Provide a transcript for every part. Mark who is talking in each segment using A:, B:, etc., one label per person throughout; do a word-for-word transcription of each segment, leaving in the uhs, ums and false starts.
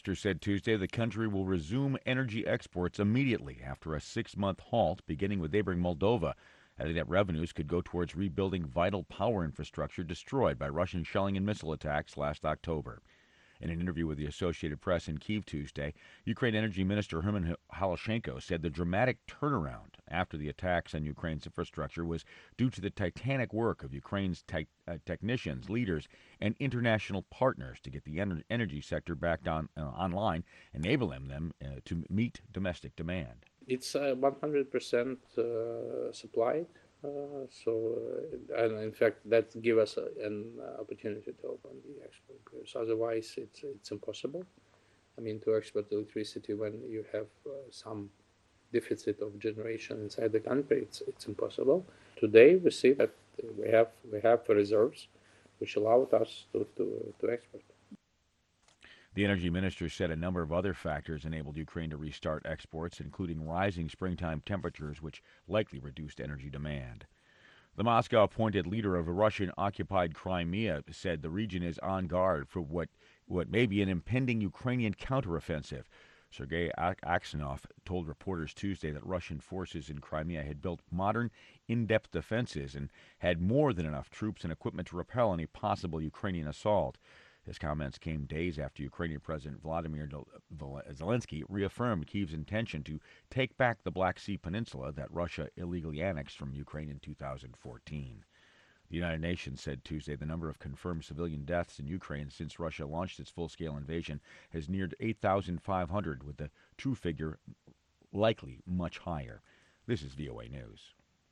A: minister said Tuesday the country will resume energy exports immediately after a six-month halt, beginning with neighboring Moldova, adding that revenues could go towards rebuilding vital power infrastructure destroyed by Russian shelling and missile attacks last October. In an interview with the Associated Press in Kyiv Tuesday, Ukraine Energy Minister Herman Halushenko said the dramatic turnaround after the attacks on Ukraine's infrastructure was due to the titanic work of Ukraine's te- uh, technicians, leaders, and international partners to get the ener- energy sector back on uh, online, enabling them uh, to meet domestic demand.
B: It's uh, one hundred percent uh, supplied. Uh, so, uh, and in fact, that gives us a, an opportunity to open the export, because otherwise it's it's impossible. I mean, to export electricity when you have uh, some deficit of generation inside the country, it's it's impossible. Today, we see that we have we have reserves, which allowed us to to, to export.
A: The energy minister said a number of other factors enabled Ukraine to restart exports, including rising springtime temperatures, which likely reduced energy demand. The Moscow-appointed leader of a Russian-occupied Crimea said the region is on guard for what, what may be an impending Ukrainian counteroffensive. Sergei Aksyonov told reporters Tuesday that Russian forces in Crimea had built modern, in-depth defenses and had more than enough troops and equipment to repel any possible Ukrainian assault. His comments came days after Ukrainian President Vladimir Zelensky reaffirmed Kyiv's intention to take back the Black Sea Peninsula that Russia illegally annexed from Ukraine in two thousand fourteen. The United Nations said Tuesday the number of confirmed civilian deaths in Ukraine since Russia launched its full-scale invasion has neared eight thousand five hundred, with the true figure likely much higher. This is V O A News.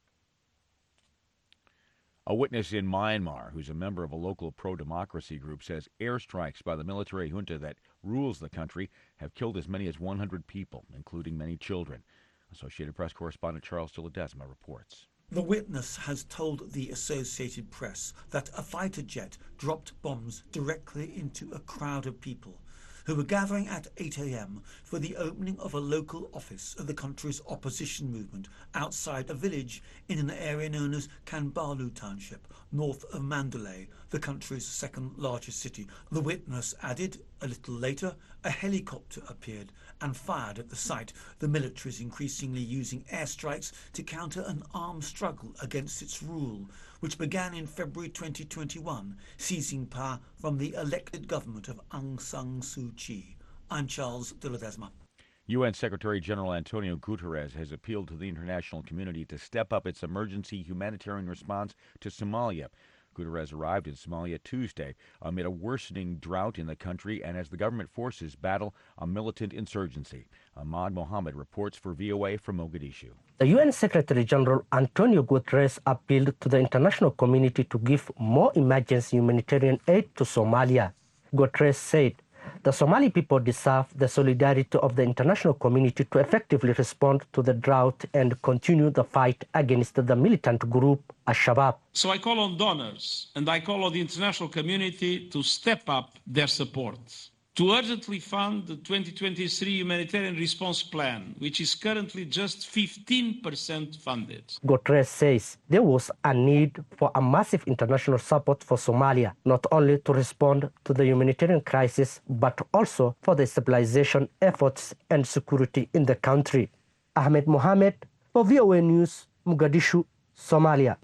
A: A witness in Myanmar, who's a member of a local pro-democracy group, says airstrikes by the military junta that rules the country have killed as many as one hundred people, including many children. Associated Press correspondent Charles de Ledesma reports.
C: The witness has told the Associated Press that a fighter jet dropped bombs directly into a crowd of people who were gathering at eight a.m. for the opening of a local office of the country's opposition movement outside a village in an area known as Kanbalu Township, north of Mandalay, the country's second largest city. The witness added, a little later, a helicopter appeared and fired at the site. The military is increasingly using airstrikes to counter an armed struggle against its rule, which began in February twenty twenty-one, seizing power from the elected government of Aung San Suu Kyi. I'm Charles de Ledesma.
A: U N Secretary General Antonio Guterres has appealed to the international community to step up its emergency humanitarian response to Somalia. Guterres arrived in Somalia Tuesday amid a worsening drought in the country and as the government forces battle a militant insurgency. Ahmad Mohammed reports for V O A from Mogadishu.
D: The U N Secretary General Antonio Guterres appealed to the international community to give more emergency humanitarian aid to Somalia. Guterres said the Somali people deserve the solidarity of the international community to effectively respond to the drought and continue the fight against the militant group Al-Shabaab.
E: So I call on donors and I call on the international community to step up their support, to urgently fund the twenty twenty-three Humanitarian Response Plan, which is currently just fifteen percent funded.
D: Guterres says there was a need for a massive international support for Somalia, not only to respond to the humanitarian crisis, but also for the stabilization efforts and security in the country. Ahmed Mohammed for V O A News, Mogadishu, Somalia.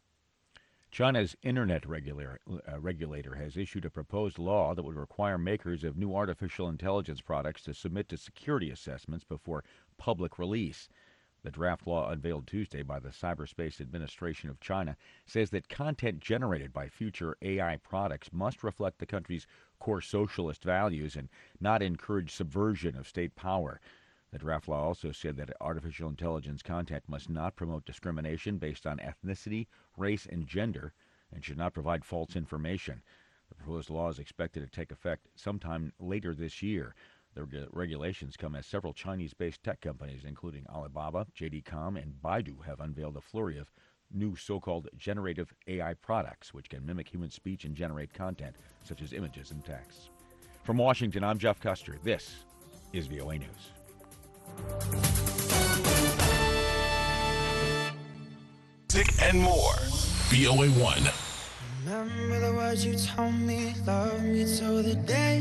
A: China's internet regulator, uh, regulator has issued a proposed law that would require makers of new artificial intelligence products to submit to security assessments before public release. The draft law unveiled Tuesday by the Cyberspace Administration of China says that content generated by future A I products must reflect the country's core socialist values and not encourage subversion of state power. The draft law also said that artificial intelligence content must not promote discrimination based on ethnicity, race, and gender, and should not provide false information. The proposed law is expected to take effect sometime later this year. The reg- regulations come as several Chinese-based tech companies, including Alibaba, J D dot com, and Baidu, have unveiled a flurry of new so-called generative A I products, which can mimic human speech and generate content, such as images and texts. From Washington, I'm Jeff Custer. This is V O A News.
F: Music and more. V O A one.
G: Remember the words you told me, love me till the day